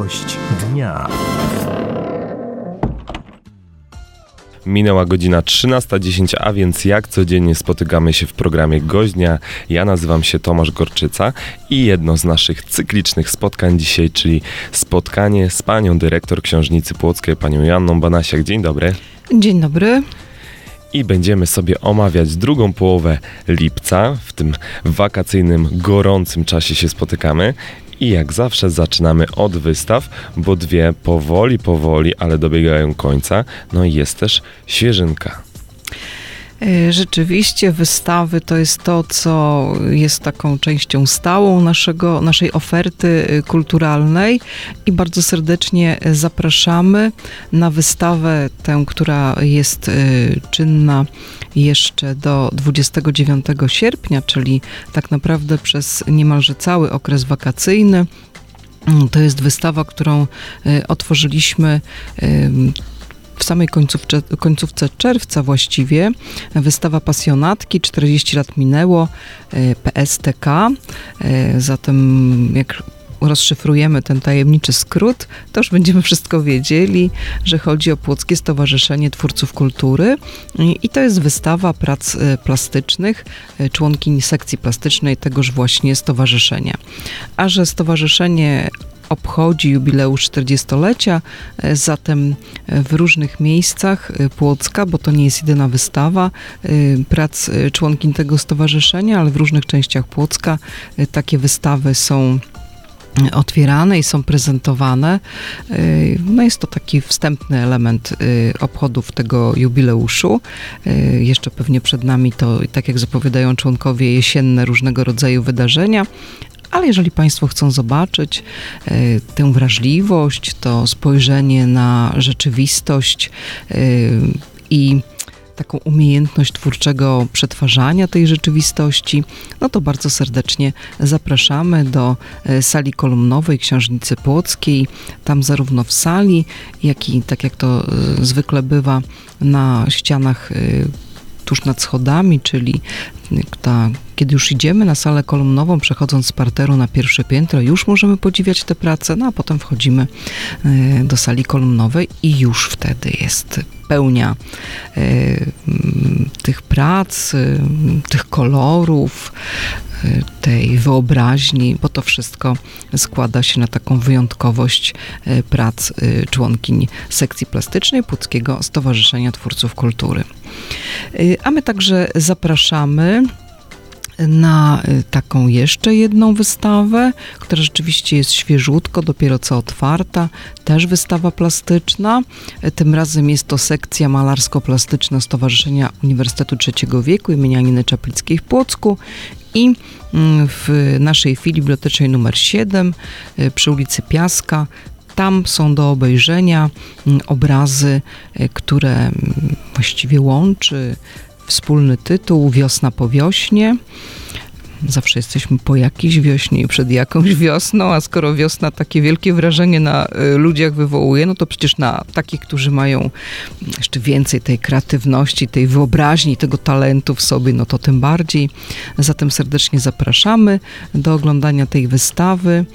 Gość dnia. Minęła godzina 13:10, a więc jak codziennie spotykamy się w programie Gość Dnia. Ja nazywam się Tomasz Gorczyca i jedno z naszych cyklicznych spotkań dzisiaj, czyli spotkanie z panią dyrektor Książnicy Płockiej, panią Joanną Banasiak. Dzień dobry. Dzień dobry. I będziemy sobie omawiać drugą połowę lipca. W tym wakacyjnym, gorącym czasie się spotykamy. I jak zawsze zaczynamy od wystaw, bo dwie powoli, ale dobiegają końca. No i jest też świeżynka. Rzeczywiście wystawy to jest to, co jest taką częścią stałą naszej oferty kulturalnej i bardzo serdecznie zapraszamy na wystawę tę, która jest czynna jeszcze do 29 sierpnia, czyli tak naprawdę przez niemalże cały okres wakacyjny. To jest wystawa, którą otworzyliśmy w samej końcówce czerwca właściwie. Wystawa Pasjonatki, 40 lat minęło, PSTK. Zatem jak rozszyfrujemy ten tajemniczy skrót, to już będziemy wszystko wiedzieli, że chodzi o Płockie Stowarzyszenie Twórców Kultury i to jest wystawa prac plastycznych, członkiń sekcji plastycznej tegoż właśnie stowarzyszenia. A że stowarzyszenie obchodzi jubileusz 40-lecia, zatem w różnych miejscach Płocka, bo to nie jest jedyna wystawa prac członkiń tego stowarzyszenia, ale w różnych częściach Płocka takie wystawy są otwierane i są prezentowane. No jest to taki wstępny element obchodów tego jubileuszu. Jeszcze pewnie przed nami to, tak jak zapowiadają członkowie, jesienne różnego rodzaju wydarzenia. Ale jeżeli Państwo chcą zobaczyć tę wrażliwość, to spojrzenie na rzeczywistość i taką umiejętność twórczego przetwarzania tej rzeczywistości, no to bardzo serdecznie zapraszamy do sali kolumnowej Książnicy Płockiej. Tam zarówno w sali, jak i tak jak to zwykle bywa na ścianach tuż nad schodami, czyli kiedy już idziemy na salę kolumnową, przechodząc z parteru na pierwsze piętro, już możemy podziwiać te prace, no a potem wchodzimy do sali kolumnowej i już wtedy jest pełnia tych prac, tych kolorów, tej wyobraźni, bo to wszystko składa się na taką wyjątkowość prac członkiń sekcji plastycznej Płockiego Stowarzyszenia Twórców Kultury. A my także zapraszamy na taką jeszcze jedną wystawę, która rzeczywiście jest świeżutko, dopiero co otwarta, też wystawa plastyczna. Tym razem jest to sekcja malarsko-plastyczna Stowarzyszenia Uniwersytetu III wieku imienia Anny Czaplickiej w Płocku i w naszej filii bibliotecznej numer 7 przy ulicy Piaska. Tam są do obejrzenia obrazy, które właściwie łączy wspólny tytuł Wiosna po wiośnie. Zawsze jesteśmy po jakiejś wiośnie i przed jakąś wiosną, a skoro wiosna takie wielkie wrażenie na ludziach wywołuje, no to przecież na takich, którzy mają jeszcze więcej tej kreatywności, tej wyobraźni, tego talentu w sobie, no to tym bardziej. Zatem serdecznie zapraszamy do oglądania tej wystawy.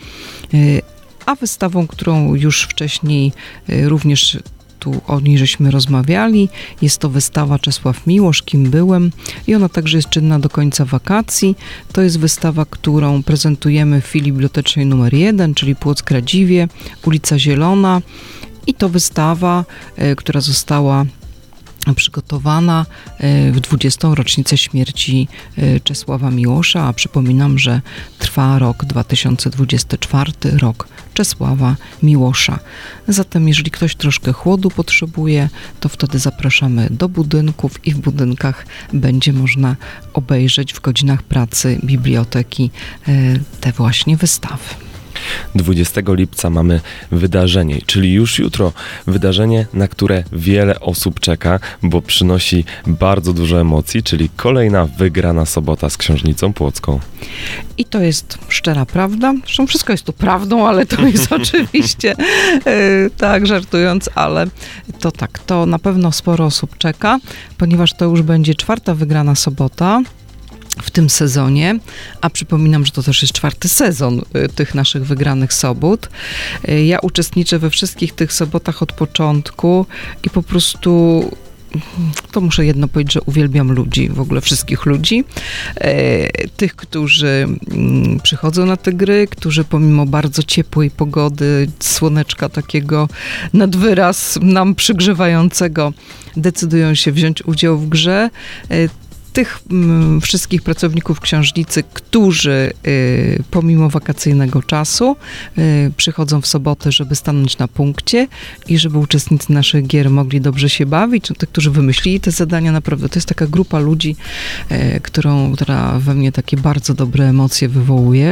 A wystawą, którą już wcześniej również tu o niej żeśmy rozmawiali, jest to wystawa Czesław Miłosz, Kim byłem, i ona także jest czynna do końca wakacji. To jest wystawa, którą prezentujemy w filii bibliotecznej numer 1, czyli Płock-Radziwie, ulica Zielona, i to wystawa, która została przygotowana w 20. rocznicę śmierci Czesława Miłosza, a przypominam, że trwa rok 2024, rok Czesława Miłosza. Zatem jeżeli ktoś troszkę chłodu potrzebuje, to wtedy zapraszamy do budynków i w budynkach będzie można obejrzeć w godzinach pracy biblioteki te właśnie wystawy. 20 lipca mamy wydarzenie, czyli już jutro wydarzenie, na które wiele osób czeka, bo przynosi bardzo dużo emocji, czyli kolejna wygrana sobota z Książnicą Płocką. I to jest szczera prawda. Zresztą wszystko jest tu prawdą, ale to jest oczywiście tak, żartując, ale to tak, to na pewno sporo osób czeka, ponieważ to już będzie 4. wygrana sobota. w tym sezonie, a przypominam, że to też jest 4. sezon tych naszych wygranych sobót. Ja uczestniczę we wszystkich tych sobotach od początku i po prostu to muszę jedno powiedzieć, że uwielbiam ludzi, w ogóle wszystkich ludzi. Tych, którzy przychodzą na te gry, którzy pomimo bardzo ciepłej pogody, słoneczka takiego nad wyraz nam przygrzewającego, decydują się wziąć udział w grze. Tych wszystkich pracowników książnicy, którzy pomimo wakacyjnego czasu przychodzą w sobotę, żeby stanąć na punkcie i żeby uczestnicy naszych gier mogli dobrze się bawić. No, tych, którzy wymyślili te zadania, naprawdę to jest taka grupa ludzi, która we mnie takie bardzo dobre emocje wywołuje.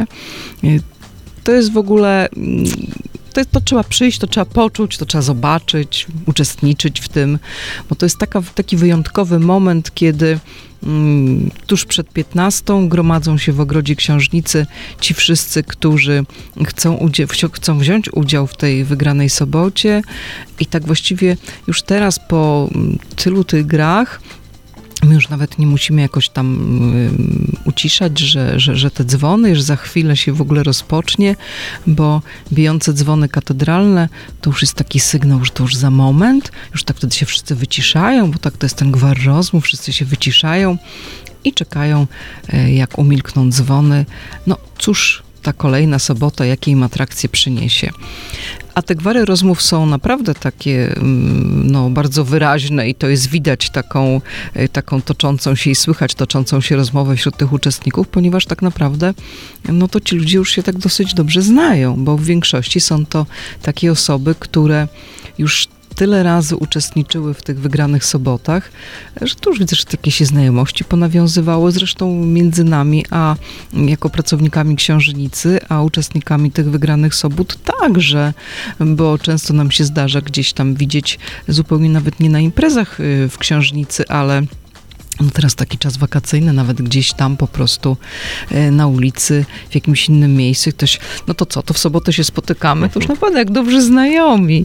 To jest w ogóle... To trzeba przyjść, to trzeba poczuć, to trzeba zobaczyć, uczestniczyć w tym, bo to jest taki wyjątkowy moment, kiedy tuż przed 15 gromadzą się w ogrodzie książnicy ci wszyscy, którzy chcą wziąć udział w tej wygranej sobocie i tak właściwie już teraz po tylu tych grach my już nawet nie musimy jakoś tam uciszać, że te dzwony, że za chwilę się w ogóle rozpocznie, bo bijące dzwony katedralne to już jest taki sygnał, że to już za moment, już tak wtedy się wszyscy wyciszają, bo tak to jest ten gwar rozmów, wszyscy się wyciszają i czekają, jak umilkną dzwony. No cóż, ta kolejna sobota, jakie im atrakcje przyniesie. A te gwary rozmów są naprawdę takie bardzo wyraźne i to jest widać taką toczącą się i słychać toczącą się rozmowę wśród tych uczestników, ponieważ tak naprawdę to ci ludzie już się tak dosyć dobrze znają, bo w większości są to takie osoby, które już tyle razy uczestniczyły w tych wygranych sobotach, że tu już widzę, że takie się znajomości ponawiązywały, zresztą między nami, a jako pracownikami książnicy, a uczestnikami tych wygranych sobót także, bo często nam się zdarza gdzieś tam widzieć zupełnie nawet nie na imprezach w książnicy, ale teraz taki czas wakacyjny, nawet gdzieś tam po prostu na ulicy, w jakimś innym miejscu. Ktoś, no to co, to w sobotę się spotykamy, to już naprawdę jak dobrzy znajomi.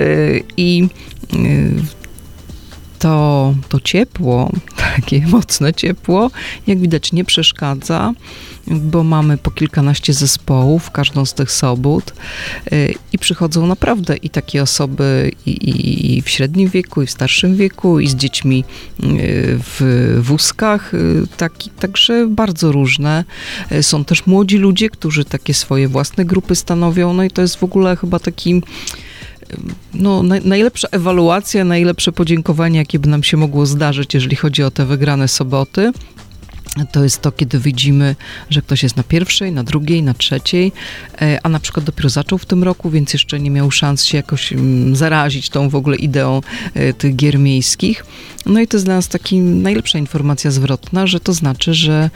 I to ciepło, takie mocne ciepło, jak widać nie przeszkadza, bo mamy po kilkanaście zespołów, każdą z tych sobót i przychodzą naprawdę i takie osoby i w średnim wieku, i w starszym wieku, i z dziećmi w wózkach, także bardzo różne. Są też młodzi ludzie, którzy takie swoje własne grupy stanowią, no i to jest w ogóle chyba taki najlepsza ewaluacja, najlepsze podziękowanie, jakie by nam się mogło zdarzyć, jeżeli chodzi o te wygrane soboty. To jest to, kiedy widzimy, że ktoś jest na pierwszej, na drugiej, na trzeciej, a na przykład dopiero zaczął w tym roku, więc jeszcze nie miał szans się jakoś zarazić tą w ogóle ideą tych gier miejskich. No i to jest dla nas taka najlepsza informacja zwrotna, że to znaczy,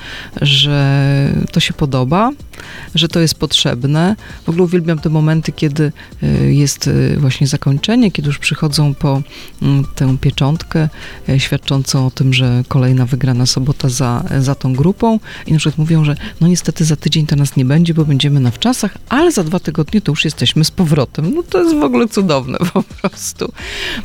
że to się podoba, że to jest potrzebne. W ogóle uwielbiam te momenty, kiedy jest właśnie zakończenie, kiedy już przychodzą po tę pieczątkę świadczącą o tym, że kolejna wygrana sobota za tą grupą i na przykład mówią, że no niestety za tydzień to nas nie będzie, bo będziemy na wczasach, ale za 2 tygodnie to już jesteśmy z powrotem. No to jest w ogóle cudowne po prostu.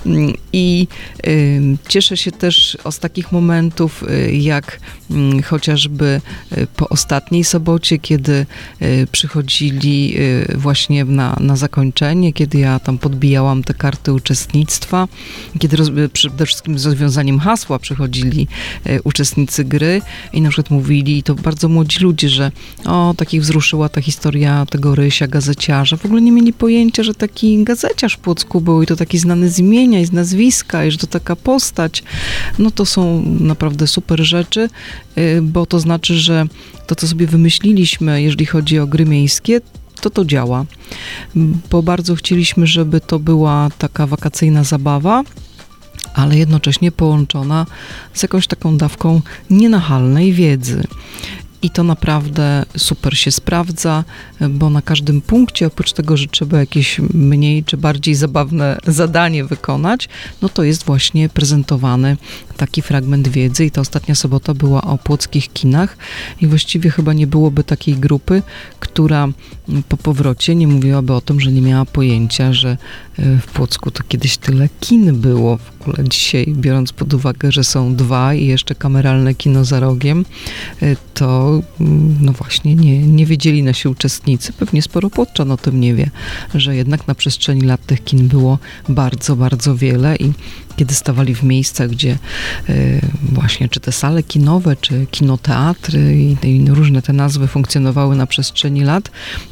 I cieszę się też z takich momentów, jak chociażby po ostatniej sobocie, kiedy przychodzili właśnie na zakończenie, kiedy ja tam podbijałam te karty uczestnictwa, kiedy przede wszystkim z rozwiązaniem hasła przychodzili uczestnicy gry i na przykład mówili, to bardzo młodzi ludzie, że takich wzruszyła ta historia tego Rysia, gazeciarza. W ogóle nie mieli pojęcia, że taki gazeciarz w Płocku był i to taki znany z imienia i z nazwiska i że to taka postać. No to są naprawdę super rzeczy, bo to znaczy, że to, co sobie wymyśliliśmy, jeżeli chodzi o gry miejskie, to działa. Bo bardzo chcieliśmy, żeby to była taka wakacyjna zabawa, ale jednocześnie połączona z jakąś taką dawką nienachalnej wiedzy. I to naprawdę super się sprawdza, bo na każdym punkcie, oprócz tego, że trzeba jakieś mniej czy bardziej zabawne zadanie wykonać, no to jest właśnie prezentowany taki fragment wiedzy i ta ostatnia sobota była o płockich kinach i właściwie chyba nie byłoby takiej grupy, która po powrocie nie mówiłaby o tym, że nie miała pojęcia, że w Płocku to kiedyś tyle kin było. W ogóle dzisiaj, biorąc pod uwagę, że są 2 i jeszcze kameralne kino za rogiem, to no właśnie nie wiedzieli nasi uczestnicy, pewnie sporo Płotczan o tym nie wie, że jednak na przestrzeni lat tych kin było bardzo, bardzo wiele i kiedy stawali w miejscach, gdzie właśnie czy te sale kinowe, czy kinoteatry i różne te nazwy funkcjonowały na przestrzeni lat,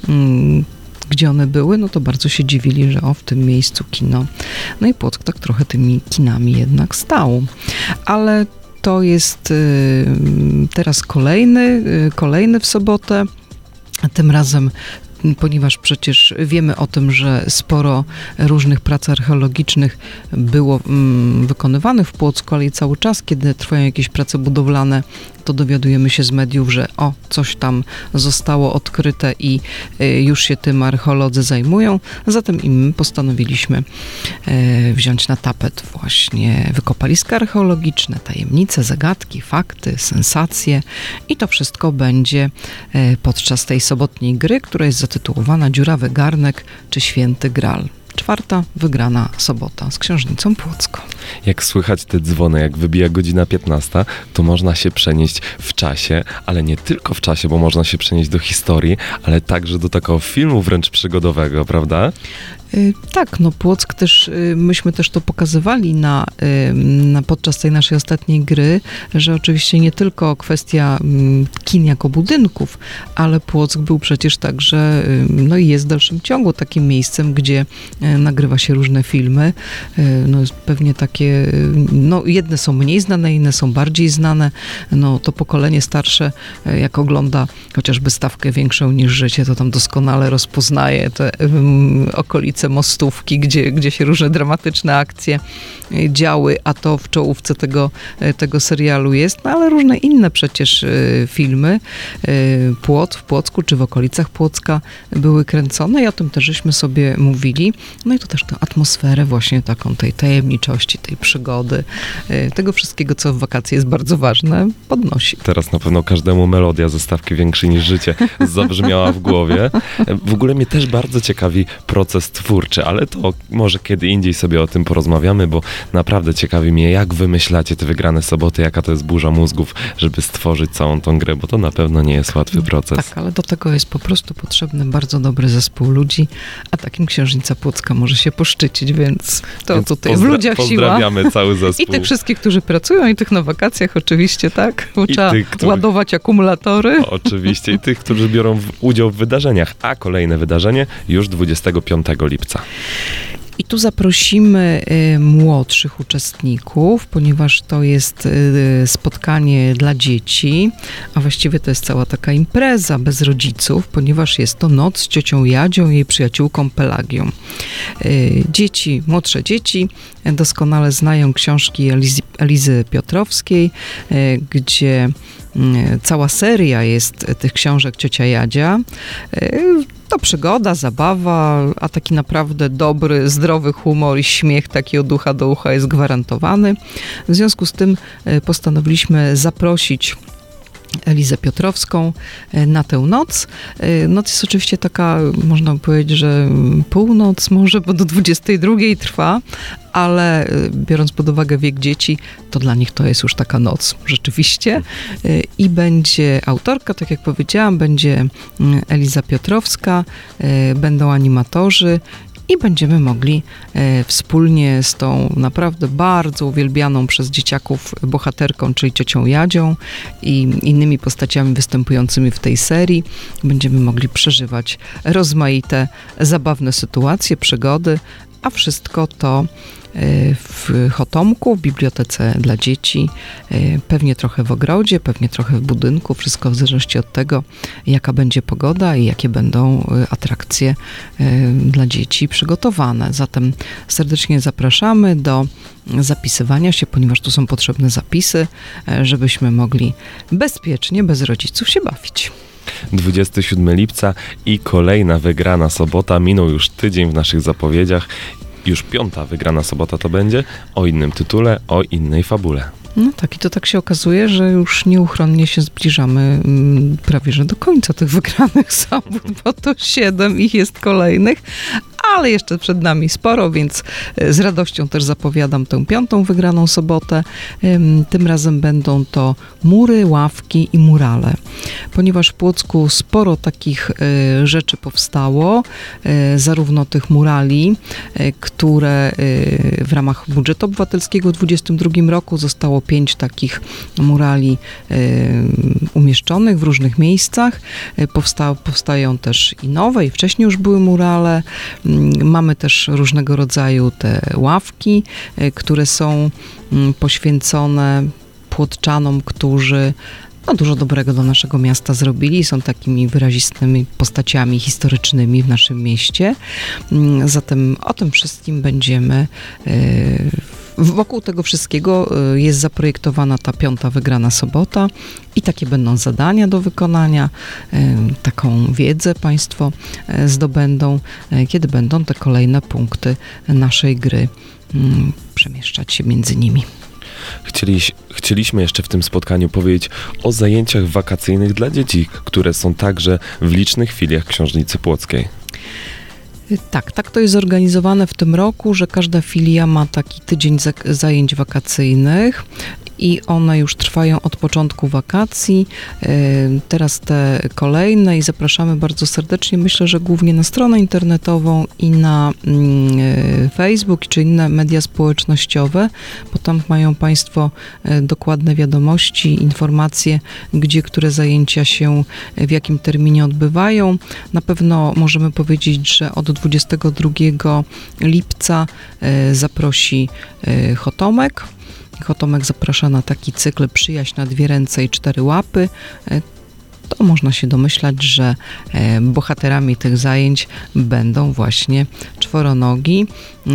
gdzie one były, no to bardzo się dziwili, że w tym miejscu kino. No i Płock tak trochę tymi kinami jednak stał. Ale to jest teraz kolejny w sobotę, a tym razem, ponieważ przecież wiemy o tym, że sporo różnych prac archeologicznych było wykonywanych w Płocku, ale i cały czas, kiedy trwają jakieś prace budowlane, to dowiadujemy się z mediów, że coś tam zostało odkryte i już się tym archeolodzy zajmują. Zatem i my postanowiliśmy wziąć na tapet właśnie wykopaliska archeologiczne, tajemnice, zagadki, fakty, sensacje i to wszystko będzie podczas tej sobotniej gry, która jest zatytułowana Dziurawy Garnek czy Święty Graal. 4. wygrana sobota z Książnicą Płocką. Jak słychać te dzwony, jak wybija godzina 15, to można się przenieść w czasie, ale nie tylko w czasie, bo można się przenieść do historii, ale także do takiego filmu wręcz przygodowego, prawda? Tak, no Płock też, myśmy też to pokazywali podczas tej naszej ostatniej gry, że oczywiście nie tylko kwestia kin jako budynków, ale Płock był przecież także, no i jest w dalszym ciągu takim miejscem, gdzie nagrywa się różne filmy. No pewnie takie, no jedne są mniej znane, inne są bardziej znane. No to pokolenie starsze, jak ogląda chociażby Stawkę większą niż życie, to tam doskonale rozpoznaje te okolice Mostówki, gdzie się różne dramatyczne akcje działy, a to w czołówce tego serialu jest, no ale różne inne przecież filmy w Płocku czy w okolicach Płocka były kręcone i o tym też żeśmy sobie mówili. No i to też tę atmosferę właśnie taką tej tajemniczości, tej przygody, tego wszystkiego, co w wakacje jest bardzo ważne, podnosi. Teraz na pewno każdemu melodia ze Stawki większej niż życie zabrzmiała w głowie. W ogóle mnie też bardzo ciekawi proces twórczy, ale to może kiedy indziej sobie o tym porozmawiamy, bo naprawdę ciekawi mnie, jak wymyślacie te wygrane soboty, jaka to jest burza mózgów, żeby stworzyć całą tą grę, bo to na pewno nie jest łatwy proces. Tak, ale do tego jest po prostu potrzebny bardzo dobry zespół ludzi, a takim Księżnica Płocka może się poszczycić, więc tutaj w ludziach siła. Pozdrawiamy cały zespół. I tych wszystkich, którzy pracują, i tych na wakacjach oczywiście, tak? Bo trzeba ładować akumulatory. Oczywiście, i tych, którzy biorą udział w wydarzeniach, a kolejne wydarzenie już 25 lipca. I tu zaprosimy młodszych uczestników, ponieważ to jest spotkanie dla dzieci, a właściwie to jest cała taka impreza bez rodziców, ponieważ jest to noc z ciocią Jadzią i jej przyjaciółką Pelagią. Młodsze dzieci doskonale znają książki Elizy Piotrowskiej, gdzie cała seria jest tych książek Ciocia Jadzia. To przygoda, zabawa, a taki naprawdę dobry, zdrowy humor i śmiech taki od ucha do ucha jest gwarantowany. W związku z tym postanowiliśmy zaprosić Elizę Piotrowską na tę noc. Noc jest oczywiście taka, można powiedzieć, że północ może, bo do 22 trwa, ale biorąc pod uwagę wiek dzieci, to dla nich to jest już taka noc rzeczywiście. I będzie autorka, tak jak powiedziałam, będzie Eliza Piotrowska, będą animatorzy i będziemy mogli wspólnie z tą naprawdę bardzo uwielbianą przez dzieciaków bohaterką, czyli ciocią Jadzią i innymi postaciami występującymi w tej serii, będziemy mogli przeżywać rozmaite, zabawne sytuacje, przygody, a wszystko to w Chotomku, w bibliotece dla dzieci, pewnie trochę w ogrodzie, pewnie trochę w budynku, wszystko w zależności od tego, jaka będzie pogoda i jakie będą atrakcje dla dzieci przygotowane. Zatem serdecznie zapraszamy do zapisywania się, ponieważ tu są potrzebne zapisy, żebyśmy mogli bezpiecznie, bez rodziców się bawić. 27 lipca i kolejna wygrana sobota. Minął już tydzień w naszych zapowiedziach. Już 5. wygrana sobota to będzie, o innym tytule, o innej fabule. No tak, i to tak się okazuje, że już nieuchronnie się zbliżamy prawie że do końca tych wygranych sobot, bo to 7 ich jest kolejnych, ale jeszcze przed nami sporo, więc z radością też zapowiadam tę 5. wygraną sobotę. Tym razem będą to mury, ławki i murale. Ponieważ w Płocku sporo takich rzeczy powstało, zarówno tych murali, które w ramach budżetu obywatelskiego w 2022 roku zostało 5 takich murali umieszczonych w różnych miejscach. Powstają też i nowe, i wcześniej już były murale. Mamy też różnego rodzaju te ławki, które są poświęcone płotczanom, którzy dużo dobrego dla naszego miasta zrobili. Są takimi wyrazistými postaciami historycznymi w naszym mieście. Zatem o tym wszystkim będziemy wokół tego wszystkiego jest zaprojektowana ta 5. wygrana sobota i takie będą zadania do wykonania. Taką wiedzę Państwo zdobędą, kiedy będą te kolejne punkty naszej gry przemieszczać się między nimi. Chcieliśmy jeszcze w tym spotkaniu powiedzieć o zajęciach wakacyjnych dla dzieci, które są także w licznych filiach Książnicy Płockiej. Tak to jest zorganizowane w tym roku, że każda filia ma taki tydzień zajęć wakacyjnych i one już trwają od początku wakacji. Teraz te kolejne i zapraszamy bardzo serdecznie, myślę, że głównie na stronę internetową i na Facebook czy inne media społecznościowe, bo tam mają Państwo dokładne wiadomości, informacje, gdzie które zajęcia się w jakim terminie odbywają. Na pewno możemy powiedzieć, że od 22 lipca zaprosi Chotomek. Chotomek zaprasza na taki cykl Przyjaźń na 2 ręce i 4 łapy. To można się domyślać, że bohaterami tych zajęć będą właśnie czworonogi,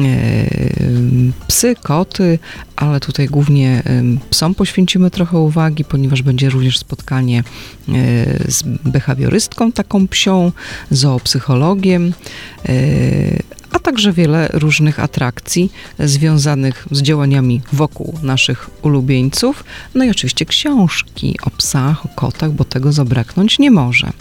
psy, koty, ale tutaj głównie psom poświęcimy trochę uwagi, ponieważ będzie również spotkanie z behawiorystką taką psią, zoopsychologiem, a także wiele różnych atrakcji związanych z działaniami wokół naszych ulubieńców. No i oczywiście książki o psach, o kotach, bo tego zabraknąć nie może.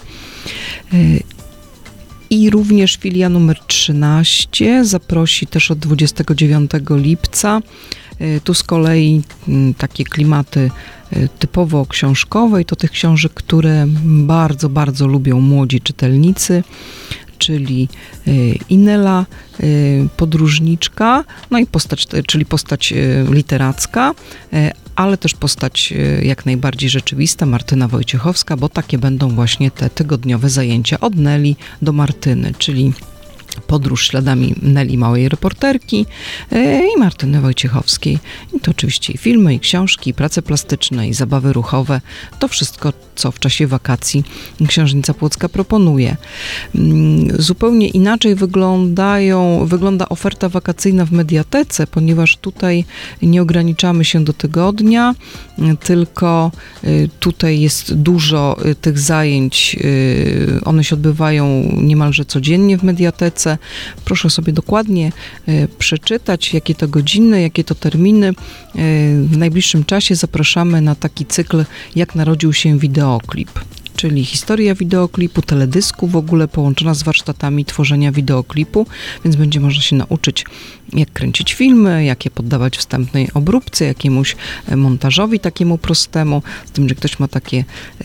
I również filia numer 13 zaprosi też od 29 lipca. Tu z kolei takie klimaty typowo książkowe i to tych książek, które bardzo, bardzo lubią młodzi czytelnicy, czyli Inela, podróżniczka, no i postać literacka, ale też postać jak najbardziej rzeczywista, Martyna Wojciechowska, bo takie będą właśnie te tygodniowe zajęcia od Neli do Martyny, czyli podróż śladami Neli, małej reporterki, i Martyny Wojciechowskiej. I to oczywiście i filmy, i książki, i prace plastyczne, i zabawy ruchowe. To wszystko, co w czasie wakacji Książnica Płocka proponuje. Zupełnie inaczej wygląda oferta wakacyjna w Mediatece, ponieważ tutaj nie ograniczamy się do tygodnia, tylko tutaj jest dużo tych zajęć. One się odbywają niemalże codziennie w Mediatece. Proszę sobie dokładnie przeczytać, jakie to godziny, jakie to terminy. W najbliższym czasie zapraszamy na taki cykl, jak narodził się wideoklip, czyli historia wideoklipu, teledysku w ogóle połączona z warsztatami tworzenia wideoklipu, więc będzie można się nauczyć, jak kręcić filmy, jak je poddawać wstępnej obróbce, jakiemuś montażowi takiemu prostemu, z tym, że ktoś ma takie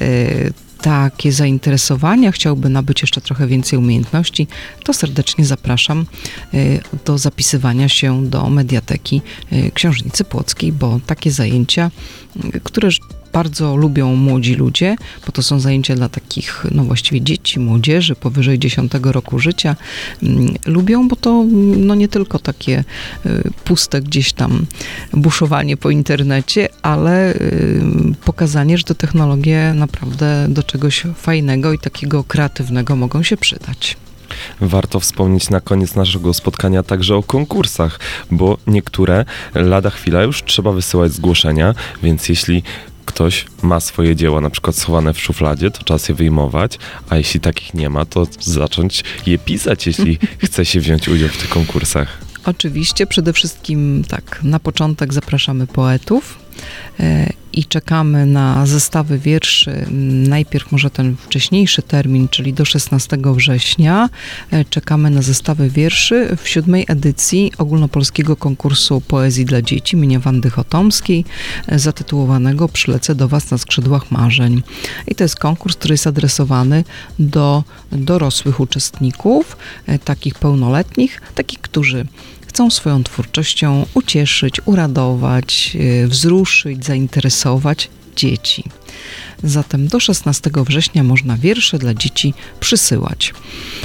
zainteresowania, chciałby nabyć jeszcze trochę więcej umiejętności, to serdecznie zapraszam do zapisywania się do Mediateki Książnicy Płockiej, bo takie zajęcia, które bardzo lubią młodzi ludzie, bo to są zajęcia dla takich, właściwie dzieci, młodzieży powyżej 10 roku życia. Lubią, bo to nie tylko takie puste gdzieś tam buszowanie po internecie, ale pokazanie, że te technologie naprawdę do czegoś fajnego i takiego kreatywnego mogą się przydać. Warto wspomnieć na koniec naszego spotkania także o konkursach, bo niektóre lada chwila już trzeba wysyłać zgłoszenia, więc jeśli ktoś ma swoje dzieła na przykład schowane w szufladzie, to czas je wyjmować, a jeśli takich nie ma, to zacząć je pisać, jeśli chce się wziąć udział w tych konkursach. Oczywiście, przede wszystkim tak, na początek zapraszamy poetów, i czekamy na zestawy wierszy. Najpierw może ten wcześniejszy termin, czyli do 16 września. Czekamy na zestawy wierszy w 7. edycji ogólnopolskiego konkursu poezji dla dzieci imienia Wandy Chotomskiej, zatytułowanego Przylecę do Was na skrzydłach marzeń. I to jest konkurs, który jest adresowany do dorosłych uczestników, takich pełnoletnich, takich, którzy chcą swoją twórczością ucieszyć, uradować, wzruszyć, zainteresować dzieci. Zatem do 16 września można wiersze dla dzieci przysyłać.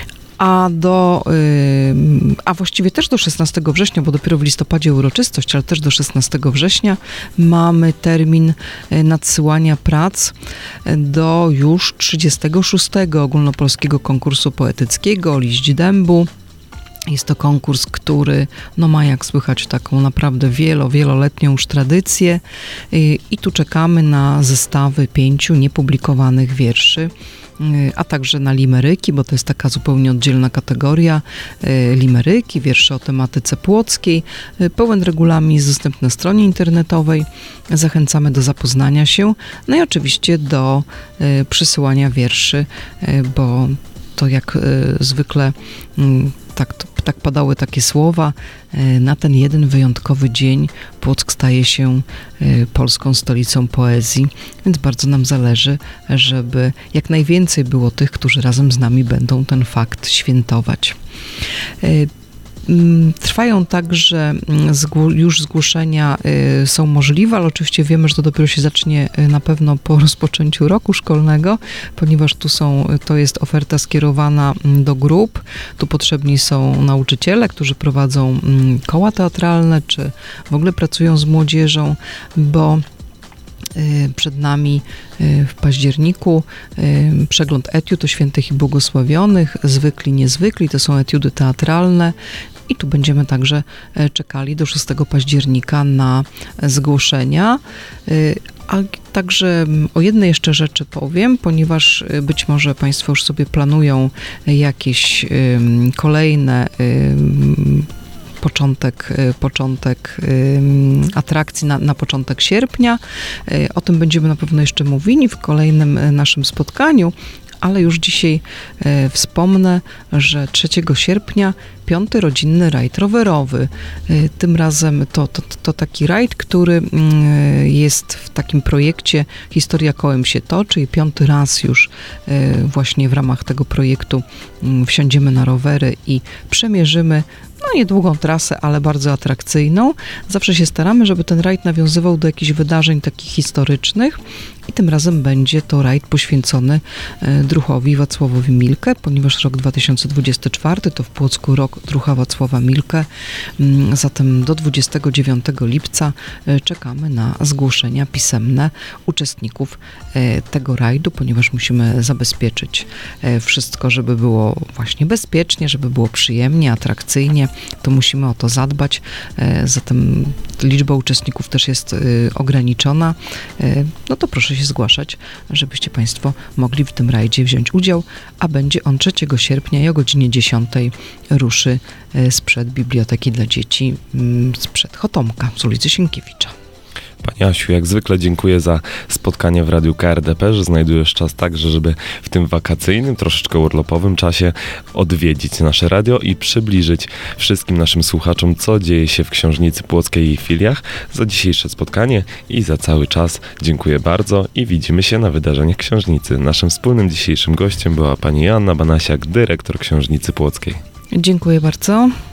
A właściwie też do 16 września, bo dopiero w listopadzie uroczystość, ale też do 16 września mamy termin nadsyłania prac do już 36 ogólnopolskiego konkursu poetyckiego Liść Dębu. Jest to konkurs, który ma, jak słychać, taką naprawdę wieloletnią już tradycję i tu czekamy na zestawy 5 niepublikowanych wierszy, a także na limeryki, bo to jest taka zupełnie oddzielna kategoria. Limeryki, wiersze o tematyce płockiej. Pełen regulamin jest dostępny na stronie internetowej. Zachęcamy do zapoznania się. No i oczywiście do przysyłania wierszy, bo to jak zwykle tak padały takie słowa, na ten jeden wyjątkowy dzień Płock staje się polską stolicą poezji, więc bardzo nam zależy, żeby jak najwięcej było tych, którzy razem z nami będą ten fakt świętować. Trwają także, już zgłoszenia są możliwe, ale oczywiście wiemy, że to dopiero się zacznie na pewno po rozpoczęciu roku szkolnego, ponieważ to jest oferta skierowana do grup. Tu potrzebni są nauczyciele, którzy prowadzą koła teatralne, czy w ogóle pracują z młodzieżą, bo przed nami w październiku przegląd etiud o świętych i błogosławionych, zwykli, niezwykli, to są etiudy teatralne i tu będziemy także czekali do 6 października na zgłoszenia. A także o jednej jeszcze rzeczy powiem, ponieważ być może Państwo już sobie planują jakieś kolejne początek atrakcji na początek sierpnia. O tym będziemy na pewno jeszcze mówili w kolejnym naszym spotkaniu, ale już dzisiaj wspomnę, że 3 sierpnia 5. rodzinny rajd rowerowy. Tym razem to taki rajd, który jest w takim projekcie Historia kołem się toczy i 5. raz już właśnie w ramach tego projektu wsiądziemy na rowery i przemierzymy niedługą trasę, ale bardzo atrakcyjną. Zawsze się staramy, żeby ten rajd nawiązywał do jakichś wydarzeń takich historycznych i tym razem będzie to rajd poświęcony druhowi Wacławowi Milke, ponieważ rok 2024 to w Płocku rok druha Wacława Milke. Zatem do 29 lipca czekamy na zgłoszenia pisemne uczestników tego rajdu, ponieważ musimy zabezpieczyć wszystko, żeby było właśnie bezpiecznie, żeby było przyjemnie, atrakcyjnie, to musimy o to zadbać. Zatem liczba uczestników też jest ograniczona. No to proszę się zgłaszać, żebyście Państwo mogli w tym rajdzie wziąć udział, a będzie on 3 sierpnia i o godzinie 10 ruszy sprzed Biblioteki dla Dzieci, sprzed Chotomka z ulicy Sienkiewicza. Pani Asiu, jak zwykle dziękuję za spotkanie w Radiu KRDP, że znajdujesz czas także, żeby w tym wakacyjnym, troszeczkę urlopowym czasie odwiedzić nasze radio i przybliżyć wszystkim naszym słuchaczom, co dzieje się w Książnicy Płockiej i jej filiach. Za dzisiejsze spotkanie i za cały czas dziękuję bardzo i widzimy się na wydarzeniach Książnicy. Naszym wspólnym dzisiejszym gościem była pani Joanna Banasiak, dyrektor Książnicy Płockiej. Dziękuję bardzo.